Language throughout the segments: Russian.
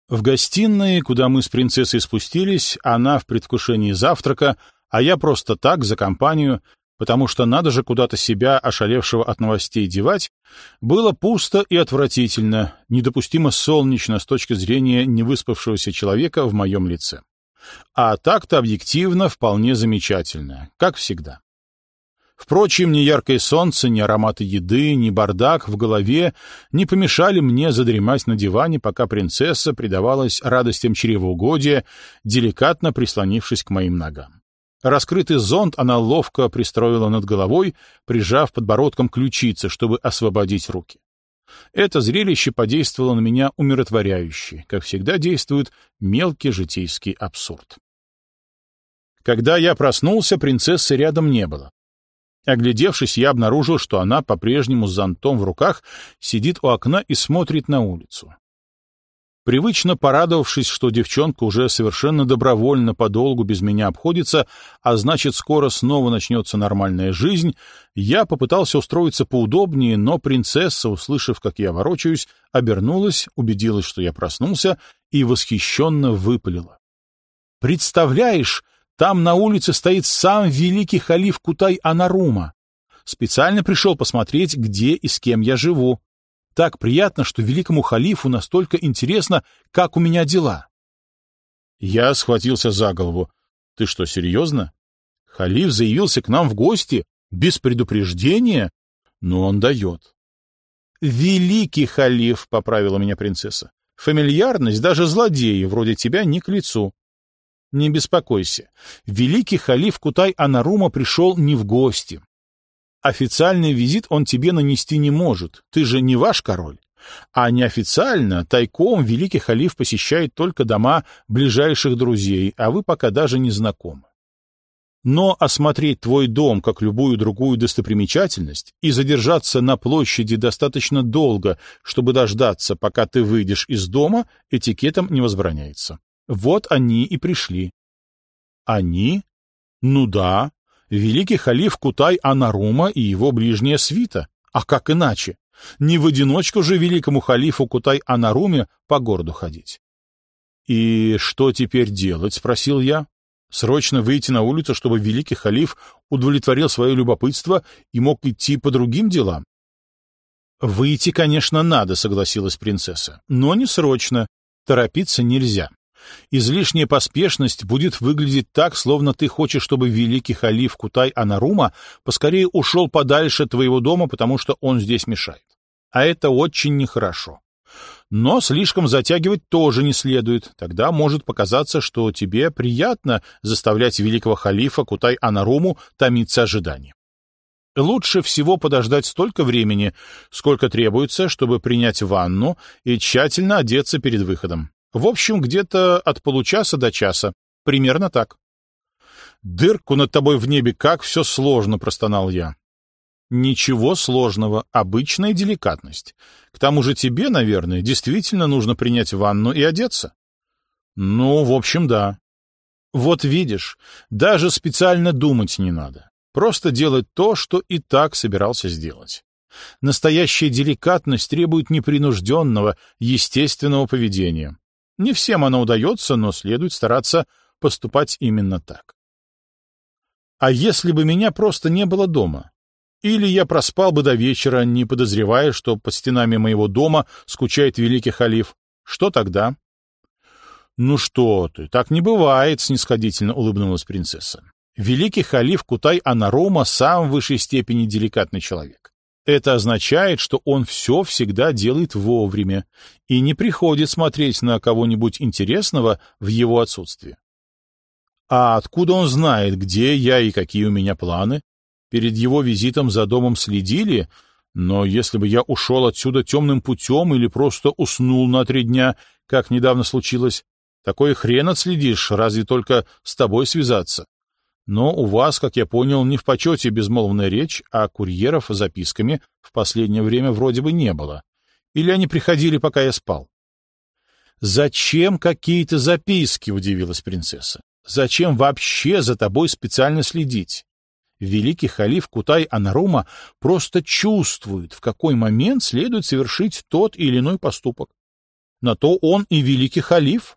В гостиной, куда мы с принцессой спустились, она в предвкушении завтрака, а я просто так, за компанию, потому что надо же куда-то себя, ошалевшего от новостей, девать, было пусто и отвратительно, недопустимо солнечно с точки зрения невыспавшегося человека в моем лице. А так-то объективно вполне замечательно, как всегда. Впрочем, ни яркое солнце, ни ароматы еды, ни бардак в голове не помешали мне задремать на диване, пока принцесса предавалась радостям чревоугодия, деликатно прислонившись к моим ногам. Раскрытый зонт она ловко пристроила над головой, прижав подбородком ключицы, чтобы освободить руки. Это зрелище подействовало на меня умиротворяюще, как всегда действует мелкий житейский абсурд. Когда я проснулся, принцессы рядом не было. Оглядевшись, я обнаружил, что она по-прежнему с зонтом в руках сидит у окна и смотрит на улицу. Привычно порадовавшись, что девчонка уже совершенно добровольно подолгу без меня обходится, а значит, скоро снова начнется нормальная жизнь, я попытался устроиться поудобнее, но принцесса, услышав, как я ворочаюсь, обернулась, убедилась, что я проснулся, и восхищенно выпалила: «Представляешь, там на улице стоит сам великий халиф Кутай-Анарума. Специально пришел посмотреть, где и с кем я живу. Так приятно, что великому халифу настолько интересно, как у меня дела». Я схватился за голову. «Ты что, серьезно? Халиф заявился к нам в гости? Без предупреждения? Но он дает». «Великий халиф», — поправила меня принцесса. «Фамильярность даже злодеи вроде тебя не к лицу». «Не беспокойся. Великий халиф Кутай-Анарума пришел не в гости. Официальный визит он тебе нанести не может, ты же не ваш король. А неофициально, тайком, великий халиф посещает только дома ближайших друзей, а вы пока даже не знакомы. Но осмотреть твой дом, как любую другую достопримечательность, и задержаться на площади достаточно долго, чтобы дождаться, пока ты выйдешь из дома, этикетом не возбраняется. Вот они и пришли». «Они? Ну да. Великий халиф Кутай-Анарума и его ближняя свита. А как иначе? Не в одиночку же великому халифу Кутай-Анаруме по городу ходить». «И что теперь делать?» — спросил я. «Срочно выйти на улицу, чтобы великий халиф удовлетворил свое любопытство и мог идти по другим делам?» «Выйти, конечно, надо», — согласилась принцесса, — «но не срочно. Торопиться нельзя. Излишняя поспешность будет выглядеть так, словно ты хочешь, чтобы великий халиф Кутай-Анарума поскорее ушел подальше от твоего дома, потому что он здесь мешает. А это очень нехорошо. Но слишком затягивать тоже не следует. Тогда может показаться, что тебе приятно заставлять великого халифа Кутай-Анаруму томиться ожиданием. Лучше всего подождать столько времени, сколько требуется, чтобы принять ванну и тщательно одеться перед выходом. В общем, где-то от получаса до часа. Примерно так. «Дырку над тобой в небе, как все сложно», — простонал я. «Ничего сложного, обычная деликатность. К тому же тебе, наверное, действительно нужно принять ванну и одеться». «Ну, в общем, да». «Вот видишь, даже специально думать не надо. Просто делать то, что и так собирался сделать. Настоящая деликатность требует непринужденного, естественного поведения. Не всем оно удается, но следует стараться поступать именно так. А если бы меня просто не было дома? Или я проспал бы до вечера, не подозревая, что под стенами моего дома скучает великий халиф? Что тогда?» «Ну что ты, так не бывает», — снисходительно улыбнулась принцесса. «Великий халиф Кутай-Анарума сам в высшей степени деликатный человек. Это означает, что он все всегда делает вовремя и не приходит смотреть на кого-нибудь интересного в его отсутствие. А откуда он знает, где я и какие у меня планы? Перед его визитом за домом следили, но если бы я ушел отсюда темным путем или просто уснул на 3 дня, как недавно случилось, такой хрен отследишь, разве только с тобой связаться. Но у вас, как я понял, не в почете безмолвная речь, а курьеров с записками в последнее время вроде бы не было. Или они приходили, пока я спал?» «Зачем какие-то записки?» — удивилась принцесса. «Зачем вообще за тобой специально следить? Великий халиф Кутай-Анарума просто чувствует, в какой момент следует совершить тот или иной поступок. На то он и великий халиф.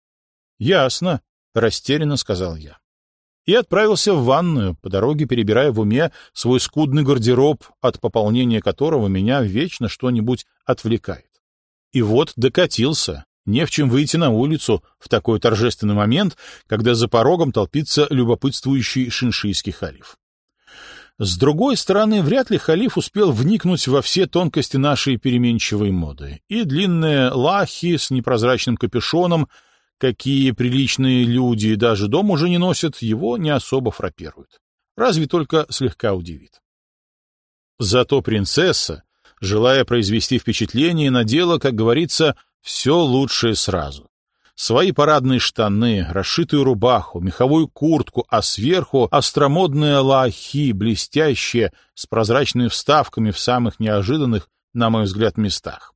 Ясно, растерянно сказал я. И отправился в ванную, по дороге перебирая в уме свой скудный гардероб, от пополнения которого меня вечно что-нибудь отвлекает. И вот докатился. Не в чем выйти на улицу в такой торжественный момент, когда за порогом толпится любопытствующий шиншийский халиф. С другой стороны, вряд ли халиф успел вникнуть во все тонкости нашей переменчивой моды, и длинные лахи с непрозрачным капюшоном, какие приличные люди даже дома уже не носят, его не особо фрапируют. Разве только слегка удивит. Зато принцесса, желая произвести впечатление, надела, как говорится, все лучшее сразу. Свои парадные штаны, расшитую рубаху, меховую куртку, а сверху остромодные лахи, блестящие, с прозрачными вставками в самых неожиданных, на мой взгляд, местах.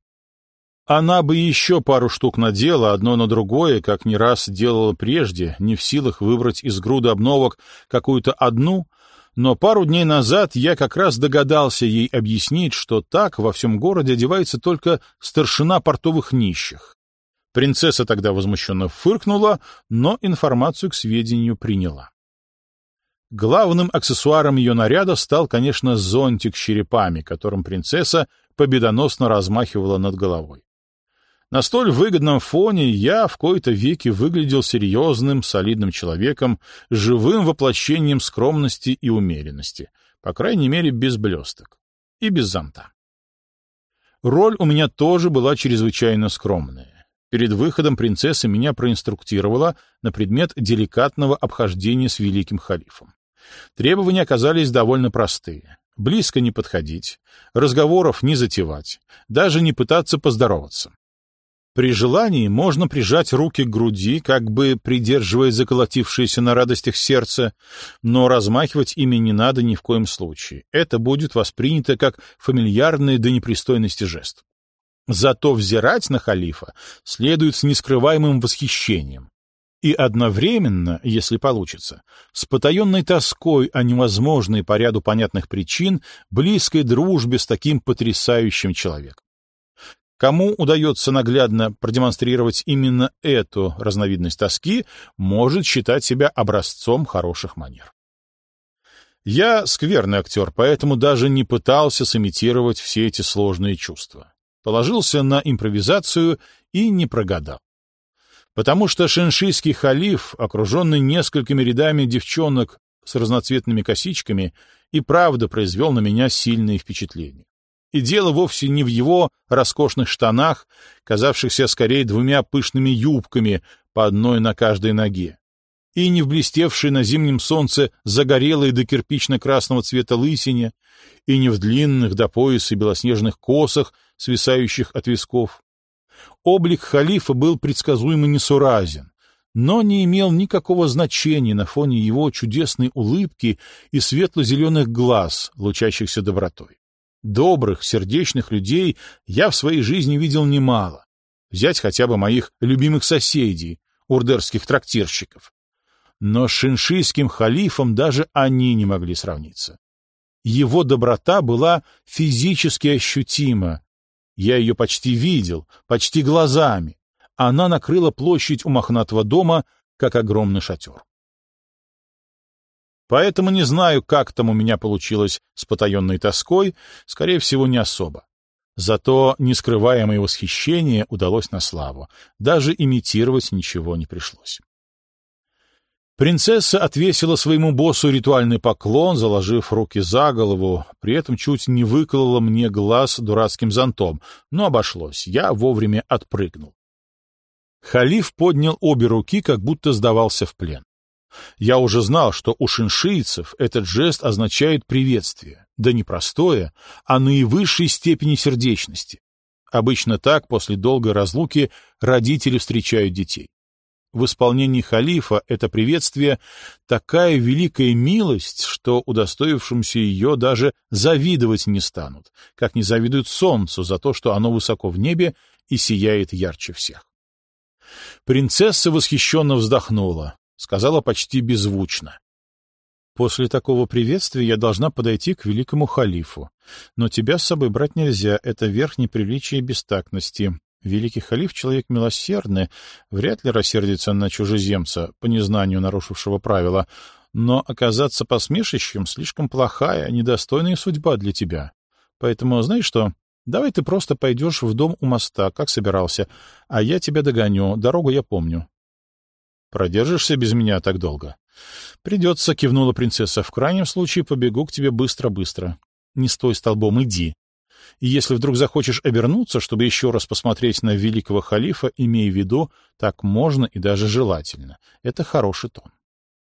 Она бы еще пару штук надела, одно на другое, как не раз делала прежде, не в силах выбрать из груды обновок какую-то одну, но пару дней назад я как раз догадался ей объяснить, что так во всем городе одевается только старшина портовых нищих. Принцесса тогда возмущенно фыркнула, но информацию к сведению приняла. Главным аксессуаром ее наряда стал, конечно, зонтик с черепами, которым принцесса победоносно размахивала над головой. На столь выгодном фоне я в кои-то веки выглядел серьезным, солидным человеком, живым воплощением скромности и умеренности, по крайней мере, без блесток и без зонта. Роль у меня тоже была чрезвычайно скромная. Перед выходом принцесса меня проинструктировала на предмет деликатного обхождения с великим халифом. Требования оказались довольно простые. Близко не подходить, разговоров не затевать, даже не пытаться поздороваться. При желании можно прижать руки к груди, как бы придерживая заколотившееся на радостях сердце, но размахивать ими не надо ни в коем случае. Это будет воспринято как фамильярный до непристойности жест. Зато взирать на халифа следует с нескрываемым восхищением. И одновременно, если получится, с потаенной тоской о невозможной по ряду понятных причин близкой дружбе с таким потрясающим человеком. Кому удается наглядно продемонстрировать именно эту разновидность тоски, может считать себя образцом хороших манер. Я скверный актер, поэтому даже не пытался сымитировать все эти сложные чувства. Положился на импровизацию и не прогадал. Потому что шиншийский халиф, окруженный несколькими рядами девчонок с разноцветными косичками, и правда произвел на меня сильное впечатление. И дело вовсе не в его роскошных штанах, казавшихся скорее двумя пышными юбками, по одной на каждой ноге, и не в блестевшей на зимнем солнце загорелой до кирпично-красного цвета лысине, и не в длинных до пояса белоснежных косах, свисающих от висков. Облик халифа был предсказуемо несуразен, но не имел никакого значения на фоне его чудесной улыбки и светло-зеленых глаз, лучащихся добротой. Добрых, сердечных людей я в своей жизни видел немало. Взять хотя бы моих любимых соседей, урдерских трактирщиков. Но с шиншийским халифом даже они не могли сравниться. Его доброта была физически ощутима. Я ее почти видел, почти глазами. Она накрыла площадь у мохнатого дома, как огромный шатер. Поэтому не знаю, как там у меня получилось с потаенной тоской, скорее всего, не особо. Зато нескрываемое восхищение удалось на славу, даже имитировать ничего не пришлось. Принцесса отвесила своему боссу ритуальный поклон, заложив руки за голову, при этом чуть не выколола мне глаз дурацким зонтом, но обошлось, я вовремя отпрыгнул. Халиф поднял обе руки, как будто сдавался в плен. Я уже знал, что у шиншийцев этот жест означает приветствие, да не простое, а наивысшей степени сердечности. Обычно так после долгой разлуки родители встречают детей. В исполнении халифа это приветствие такая великая милость, что удостоившимся ее даже завидовать не станут, как не завидуют солнцу за то, что оно высоко в небе и сияет ярче всех. Принцесса восхищенно вздохнула, сказала почти беззвучно: «После такого приветствия я должна подойти к великому халифу, но тебя с собой брать нельзя, это верх неприличия и бестактности. Великий халиф — человек милосердный, вряд ли рассердится на чужеземца, по незнанию нарушившего правила, но оказаться посмешищем — слишком плохая, недостойная судьба для тебя. Поэтому, знаешь что, давай ты просто пойдешь в дом у моста, как собирался, а я тебя догоню, дорогу я помню. Продержишься без меня так долго? Придется, — кивнула принцесса, — в крайнем случае побегу к тебе быстро-быстро. Не стой столбом, иди. И если вдруг захочешь обернуться, чтобы еще раз посмотреть на великого халифа, имей в виду, так можно и даже желательно. Это хороший тон.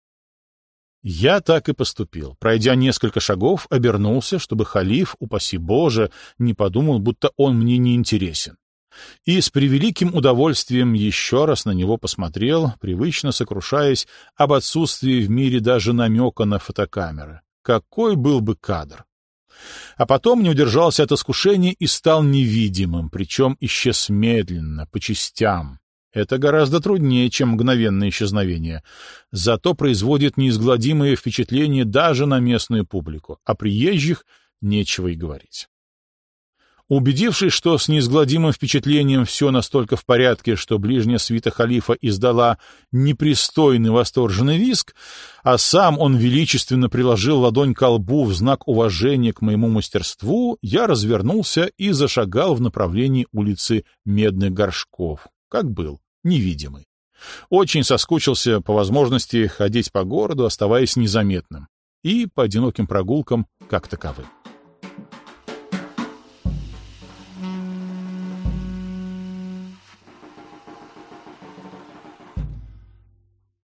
Я так и поступил. Пройдя несколько шагов, обернулся, чтобы халиф, упаси Боже, не подумал, будто он мне не интересен. И с превеликим удовольствием еще раз на него посмотрел, привычно сокрушаясь об отсутствии в мире даже намека на фотокамеры. Какой был бы кадр! А потом не удержался от искушения и стал невидимым, причем исчез медленно, по частям. Это гораздо труднее, чем мгновенное исчезновение. Зато производит неизгладимое впечатление даже на местную публику, а приезжих нечего и говорить. Убедившись, что с неизгладимым впечатлением все настолько в порядке, что ближняя свита халифа издала непристойный восторженный визг, а сам он величественно приложил ладонь ко лбу в знак уважения к моему мастерству, я развернулся и зашагал в направлении улицы Медных Горшков, как был, невидимый. Очень соскучился по возможности ходить по городу, оставаясь незаметным, и по одиноким прогулкам как таковым.